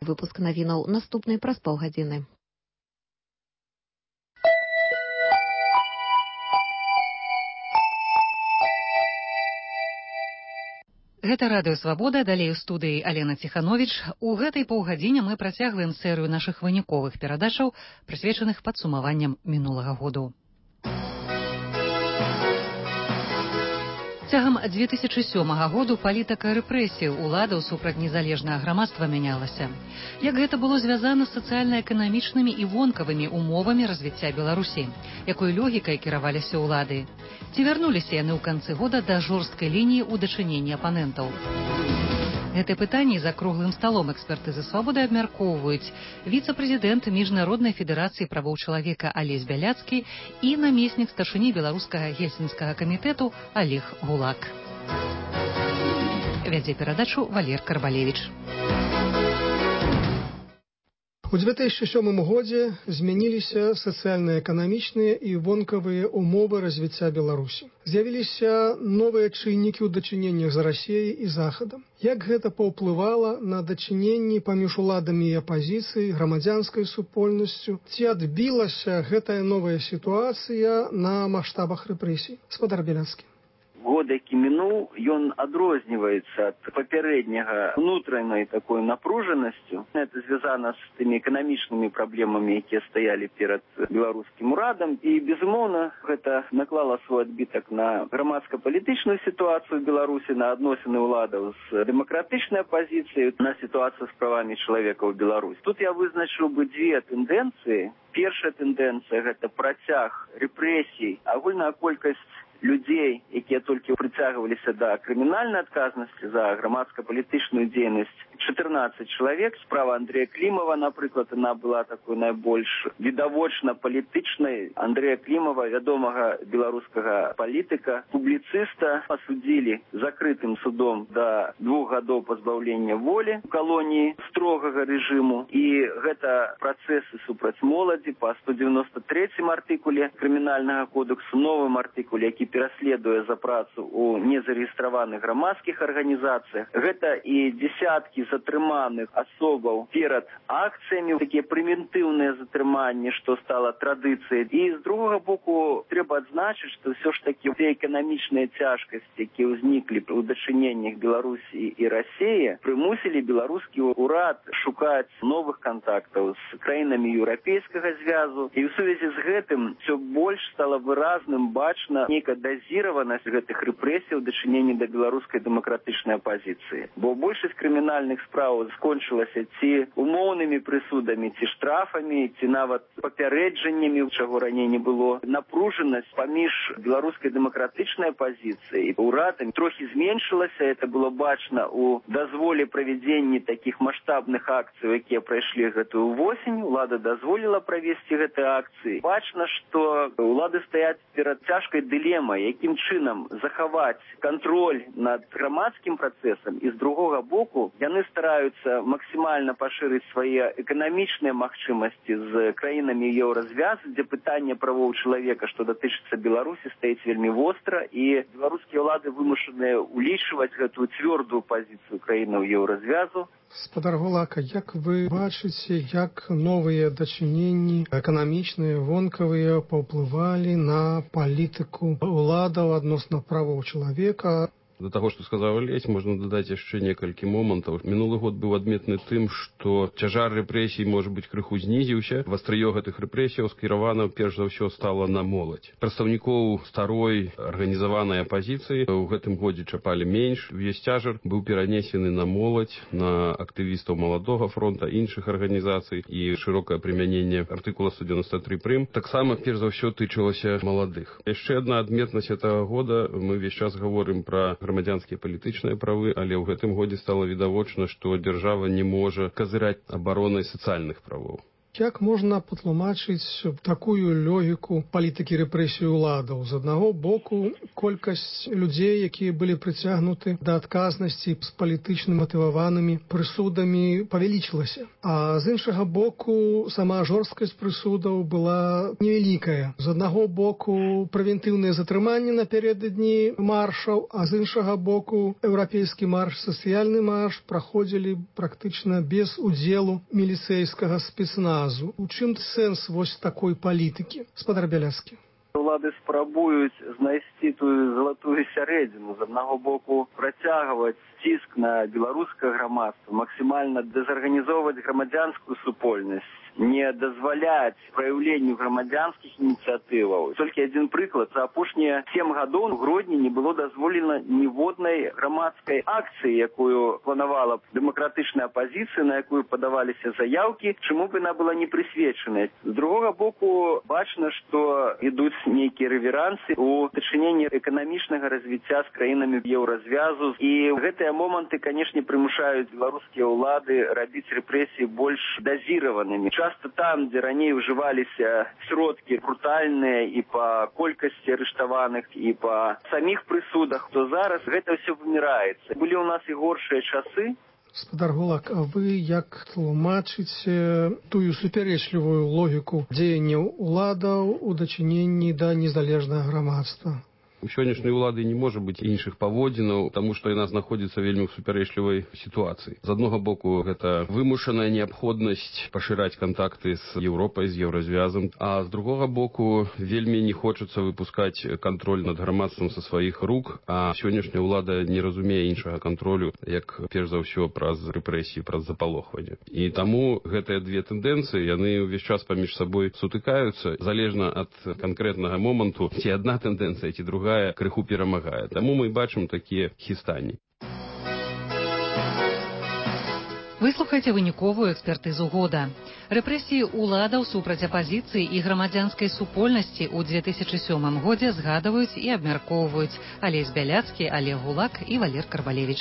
Выпуск навінаў наступны праз паўгадзіны. Гэта Радыё Свабода, далей у студыі Алена Ціхановіч. У гэтай паўгадзіне мы працягваем серыю нашых выніковых перадачаў, прысвечаных падсумаванням мінулага году. Цягам 2007 году палітыка рэпрэсій уладаў супраць незалежнага грамадства мянялася. Як гэта было звязана з сацыяльна-эканамічнымі і вонкавымі умовамі развіцця Беларусі? Якой логікай кіраваліся ўлады? Ці вярнуліся яны ў канцы года да жорсткай лініі ў дачыненні апанентаў? Гэтыя пытанні за круглым сталом экспертызы Свабоды абмяркоўваюць віцэ-прэзідэнт Міжнароднай федэрацыі правоў чалавека Алесь Бяляцкі і намеснік старшыні беларускага гельсінскага камітэту Олег Гулак. Вядзе перадачу Валер Карбалевіч. У 2007 годзе змяніліся сацыяльна-эканамічныя і вонкавыя умовы развіцця Беларусі. З'явіліся новыя чыннікі ў дачыненнях з Расіяй і Захадам. Як гэта паўплывала на дачыненні паміж уладамі і апазіцыяй, грамадзянскай супольнасцю? Ці адбілася гэтая новая сітуацыя на маштабах рэпрэсій? Спадар Бяляцкі. Год, які мінуў, ён адрозніваецца ад папярэдняга внутреннай такой напружанасцю. Это звязана з тымі эканамічнымі праблемамі, якія стаялі перад беларускім урадам. І, безумоўна, гэта наклала свой адбітак на грамадска-палітычную сітуацыю в Беларусі, на адносіны ўладаў з дэмакратычнай апазіцыяй, на сітуацыю з правамі чалавека ў Беларусі. Тут я вызначыў бы дзве тэндэнцыі. Першая тэндэнцыя – гэта працяг рэпрэсій, агульная колькасць людзей, якія толькі прыцягваліся да крымінальнай адказнасці за грамадска-палітычную дзейнасць, 14 чалавек. Справа Андрэя Клімова, напрыклад, она была такой найбольш відавочна палітычнай. Андрэя Клімова, вядомага беларускага палітыка, публіцыста, асудзілі закрытым судом да 2 гадоў пазбаўлення волі у калоніі строгага рэжыму. І гэта працэсы супраць моладзі па 193 артыкуле крымінальнага кодексу, новым артыкуле, які пераследуе за працу у незарэгістраваных грамадскіх арганізацыях. Гэта і десяткі затрыманых асобаў перад акцыямі, такія прэментыўныя затрыманні, што стала традыцыяй. І з другога боку трэба адзначыць, што ўсё ж такі тыя эканамічныя цяжкасці, якія ўзніклі ў дачыненнях Беларусі і Расіі, прымусілі беларускі ўрад шукаць новых кантактаў з краінамі еўрапейскага звязу. І ў сувязі з гэтым ўсё больш стала выразным бачна нейкая дазіраванасць гэтых рэпрэсій у дачыненні да беларускай дэмакратычнай апазіцыі. Бо большасць крымінальных справ скончылася ці умоўнымі прысудамі, ці штрафамі, ці нават папярэджаннямі, чаго раней не было. Напружанасць паміж беларускай дэмакратычнай апазіцыяй і ўрадам трохі зменшылася. Это было бачна у дазволе правядзення такіх маштабных акцый, якія прайшлі гэтую восень. Улада дазволіла правесці гэтыя акцыі. Бачна, што улады стаяць перад цяжкай дылемай, якім чынам захаваць кантроль над грамадскім працэсам, і з другога боку яны стараюцца максімальна пашырыць свае эканамічныя магчымасці з краінамі еўразвязу, дзе пытанне правоў чалавека, што датычыцца Беларусі, стаіць вельмі востра, і беларускія ўлады вымушаныя улічваць гэтую цвёрдую пазіцыю краінаў еўразвязу. Спадар Гулака, як вы бачыце, як новыя дачыненні эканамічныя, вонкавыя паўплывалі на палітыку ўладаў адносна правоў чалавека? До таго, што сказаў Алесь, можна дадаць яшчэ некалькі момантаў. Мінулы год быў адметны тым, што цяжар рэпрэсій, можа быць, крыху знізіўся. Вастрыё гэтых рэпрэсіяў скіравана, перш за ўсё, стала на моладзь. Прадстаўнікоў старой арганізаванай апазіцыі ў гэтым годзе чапалі менш. Увесь цяжар быў перанесены на моладзь, на актывістаў Маладога фронта, іншых арганізацый, і шырокае прымяненне артыкула 193 прым таксама, перш за ўсё, тычылася маладых. Яшчэ адна адметнасць гэтага года, мы ўвесь час гаворым пра грамадзянскія палітычныя правы, але ў гэтым годзе стала відавочна, што дзяржава не можа казыраць абаронай сацыяльных правоў. Як можна патлумачыць такую логіку палітыкі рэпрэсій уладаў? З аднаго боку, колькасць людзей, якія былі прыцягнуты да адказнасці з палітычна матываванымі прысудамі, павялічылася. А з іншага боку, сама жорсткасць прысудаў была невялікая. З аднаго боку, прэвентыўныя затрыманні напярэдадні маршаў, а з іншага боку, еўрапейскі марш, сацыяльны марш праходзілі практычна без удзелу міліцэйскага спецназу. У чым сэнс вось такой палітыкі? Спадар Бяляцкі. Улады спрабуюць знайсці тую залатую сярэдзіну. З аднаго боку працягваць ціск на беларускае грамадства, максімальна дэзарганізоўваць грамадзянскую супольнасць, не дазваляць праяўленню грамадзянскіх ініцыятываў. Толькі адзін прыклад. За апошнія 7 гадоў у Гродні не было дазволена ніводнай грамадскай акцыі, якую планавала дэмакратычная апазіцыя, на якую падаваліся заяўкі, чаму б яна была не прысвечаная. З другога боку, бачна, што ідуць нейкія рэверансы у дачыненні эканамічнага развіцця з краінамі еўразвязу. І гэтыя моманты, канешне, прымушаюць беларускія ўлады рабіць рэпрэсіі больш дазіраванымі. Часто там, дзе раней ўжываліся сродкі брутальныя і па колькасці арыштаваных, і па саміх прысудах, то зараз гэта ўсё выміраецца. Былі ў нас і горшыя часы. Спадар Гулак, а вы як тлумачыце тую супярэчлівую логіку дзеянняў уладаў у дачыненні да незалежнага грамадства? У сённяшняй улады не можа быць іншых паводзінаў, таму што яна знаходзіцца вельмі ў супярэчлівай сітуацыі. З аднаго боку, гэта вымушаная неабходнасць пашыраць кантакты з Еўропай, з еўразвязам, а з другога боку, вельмі не хочацца выпускаць кантроль над грамадствам са сваіх рук, а сённяшняя ўлада не разумее іншага кантролю, як перш за ўсё праз рэпрэсіі, праз запалохванне. І таму гэтыя две тэндэнцыі, яны ўвесь час паміж сабой сутыкаюцца, залежна ад канкрэтнага моманту, ці адна тэндэнцыя, ці другая крыху перамагае. Таму мы бачым такія хістанні. Выслухайце выніковую экспертызу года. Рэпрэсіі ўладаў супраць апазіцыі і грамадзянскай супольнасці ў 2007 годзе згадваюць і абмяркоўваюць Алесь Бяляцкі, Олег Гулак і Валер Карбалевіч.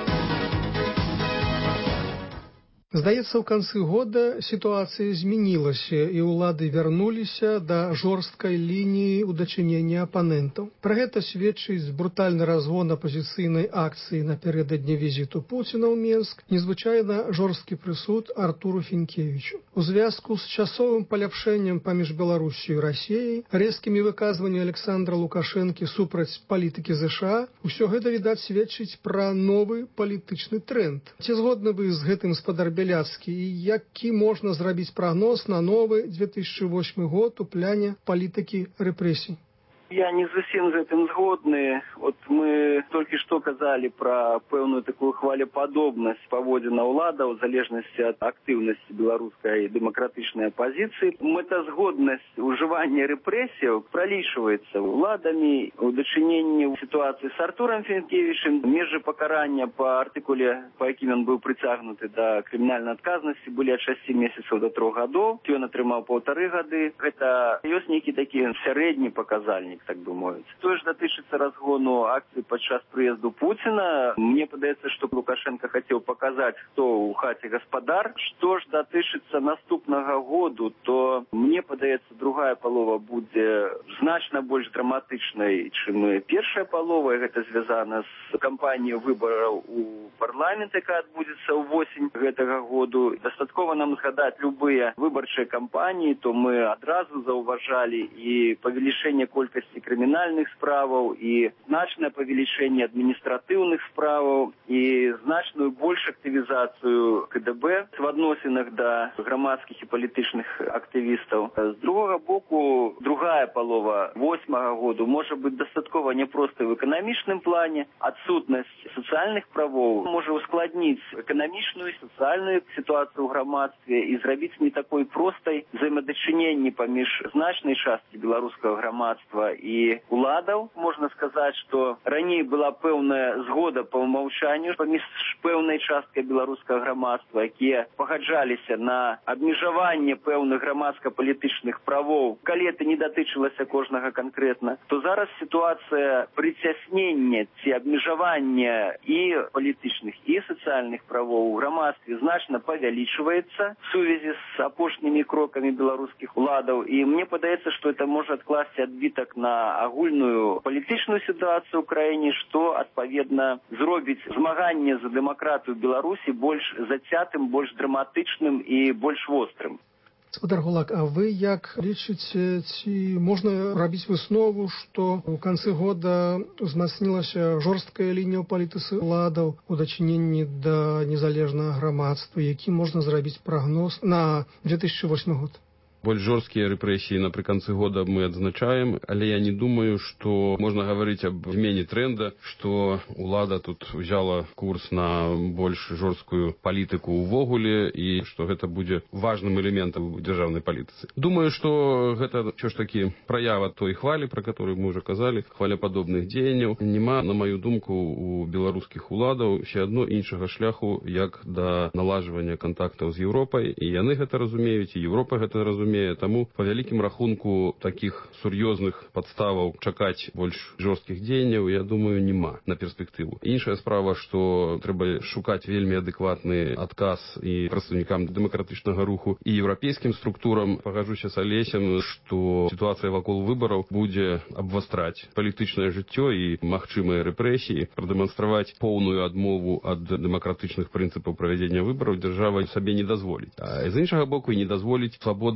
Здаецца, ў канцы года сітуацыя змянілася, і ўлады вярнуліся да жорсткай лініі ў дачыненні апанентаў. Пра гэта сведчыць брутальны разгон апазіцыйнай акцыі напярэдадні візіту Пуціна ў Менск, незвычайна жорсткі прысуд Артуру Фінкевічу. У звязку з часовым паляпшэннем паміж Беларусю і Расіяй, рэзкімі выказваннямі Александра Лукашэнкі супраць палітыкі ЗША, усё гэта, відаць, сведчыць пра новы палітычны тренд. Ці згодны вы з гэтым, спадар Бяляцкі, і які можна зрабіць прагноз на новы 2008 год у пляне палітыкі рэпрэсій? Я не зусім з гэтым згодны. От мы толькі што казалі пра пэўную такую хвалепадобнасць паводзіна ўладаў у залежнасці ад актыўнасці беларускай дэмакратычнай апазіцыі. Мэтазгоднасць ужывання рэпрэсіяў пралічваецца ўладамі у дачыненні ў сітуацыі з Артурам Фінкевічем. Межы пакарання па артыкуле, па якім ён быў прыцягнуты да крымінальнай адказнасці, былі ад 6 месяцаў да 3 гадоў. Ён атрымаў 1,5 гады. Гэта ёсць нейкі такі сярэдні паказальнік, так бы мовіць. Тое ж датычыцца разгону акцыі падчас прыезду Пуціна. Мне падаецца, што Лукашенко хацеў паказаць, хто ў хаце гаспадар. Што ж датычыцца наступнага году, то мне падаецца, другая палова будзе значна больш драматычнай, чым першая палова. Гэта звязана з кампаніяй выбараў у парламент, якая адбудзецца ўвосень гэтага году. Дастаткова нам згадаць любыя выбарчыя кампаніі, то мы адразу заўважалі і павелічэнне колькасці крымінальных справаў, і значнае павелічэнне адміністратыўных справаў, і значную больш актывізацыю КДБ в адносінах да грамадскіх і палітычных актывістаў. З другога боку, другая палова 2008 году можа быць дастаткова няпростай в эканамічным плане. Адсутнасць сацыяльных правоў можа ускладніць эканамічную і сацыяльную сітуацыю ў грамадстве і зрабіць не такой простай взаемадачыненні паміж значнай часткі беларускага грамадства і уладаў. Можна сказаць, што раней была пэўная згода па ўмаўчанню паміж пэўнай часткай беларускага грамадства, якія пагаджаліся на абмежаванне пэўных грамадска-палітычных правоў, калі это не датычылася кожнага канкрэтна, то зараз сітуацыя прыцяснення ці абмежавання і палітычных, і сацыяльных правоў у грамадстве значна павялічваецца в сувязі з апошнімі крокамі беларускіх уладаў. І мне падаецца, што это можа адкласці адбітак на агульную палітычную сітуацыю ў краіне, што, адпаведна, зробіць змаганне за дэмакратыю Беларусі больш зацятым, больш драматычным і больш вострым. Гаспадар Гулак, а вы як лічыце, ці можна рабіць выснову, што ў канцы года узмацнілася жорсткая лінія ў палітыцы уладаў у дачыненні да незалежнага грамадства, які можна зрабіць прагноз на 2008 год? Больш жорсткія рэпрэсіі напрыканцы года мы адзначаем, але я не думаю, што можна гаварыць аб змене трэнда, што ўлада тут узяла курс на больш жорсткую палітыку ўвогуле і што гэта будзе важным элементам у дзяржаўнай палітыцы. Думаю, што гэта ўсё ж такі праява той хвалі, пра которую мы ўжо казалі, хвалепадобных дзеянняў. Нема, на маю думку, у беларускіх уладаў ўсё адно іншага шляху, як да налажвання кантактаў з Еўропай, і яны гэта разумеюць, і Еўропа гэта разумее. Таму, па вялікім рахунку, такіх сур'ёзных падставаў чакаць больш жорсткіх дзеянняў, я думаю, няма на перспектыву. Іншая справа, што трэба шукаць вельмі адэкватны адказ і прадстаўнікам дэмакратычнага руху, і еўрапейскім структурам. Пагаджуся з Алесем, што сітуацыя вакол выбараў будзе абвастраць палітычнае жыццё і магчымыя рэпрэсіі, прадэманстраваць поўную адмову ад дэмакратычных прынцыпаў правядзення выбараў дзяржава сабе не дазволіць. А з іншага боку, і не дазволіць свабодна